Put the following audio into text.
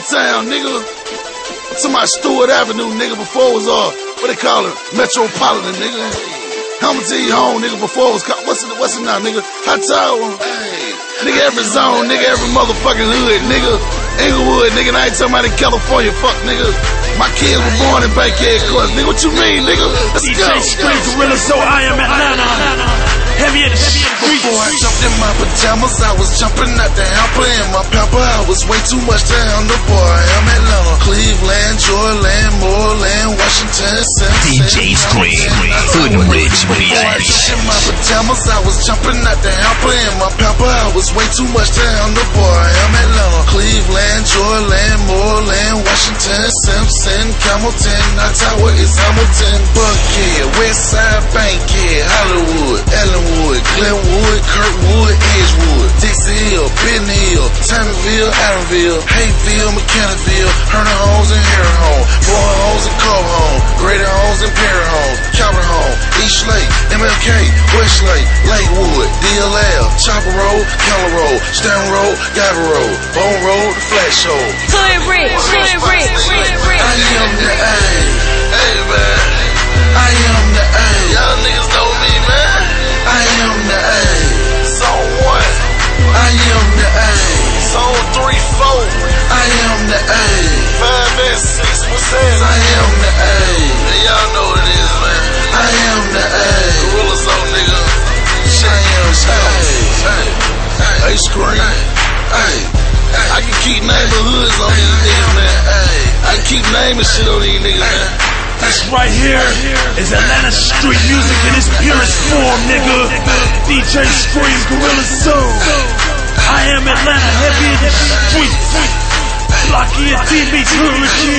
Chi-Town, nigga. To my Stewart Avenue, nigga, before it was, what they call it? Metropolitan, nigga. Hamilton home, nigga, before it was called, what's it now, nigga? Hot Tower. Nigga, every zone, nigga, every motherfucking hood, nigga. Inglewood, nigga, and I ain't talking about in California, fuck, nigga. My kids were born in Bankhead Court, nigga, what you mean, nigga? Let's go. DJ Scream, Gorilla, so I am Atlanta. Heavy in the streets. Before I jumped in my pajamas, I was jumping out the hamper in my pamper. I was way too much to handle, boy. I am Atlanta, Cleveland, Joyland, Moreland, Washington, DJ Scream, Hoodrich, bitch. In my pajamas, I was jumping out the hamper in my pamper. I was way too much to handle, boy. I am Atlanta, Cleveland, Joyland, Moreland, Washington, Simpson, Hamilton. Ottawa is Hamilton, Buckhead, Westside, Bankhead, Hollywood, Ellenwood, Glenwood, Kirkwood, Edgewood, Dixie Hill, Benton Hill, Tamerville, Adamville, Hayville, McKinneyville, Herner Homes and Heron Home, Bowen Homes and Cove Home, Grady Homes and Perry Home, Calvin Home, East Lake, MLK, West Lake, Lakewood, DLL, Chopper Road, Keller Road, Stanton Road, Guyver Road, Bone Road, The Flash Show. Hoodrich. I am the A. Hey, man. I am the A. Y'all niggas know me, man. I am the A. Zone 1. I am the A. Zone 3, 4. I am the A. 5 and 6, what's that? I am the A. Y'all know what it is, man. I am the A. Gorilla Zone, nigga. I am the A. Hey, Scream. Hey, I can keep naming hoods on these niggas, man. I can keep naming shit on these niggas, man. This right here is Atlanta street music in its purest form, nigga. DJ Scream, Gorilla Zone. I am Atlanta, heavy in the streets. Blocky and DB, Hoodrich,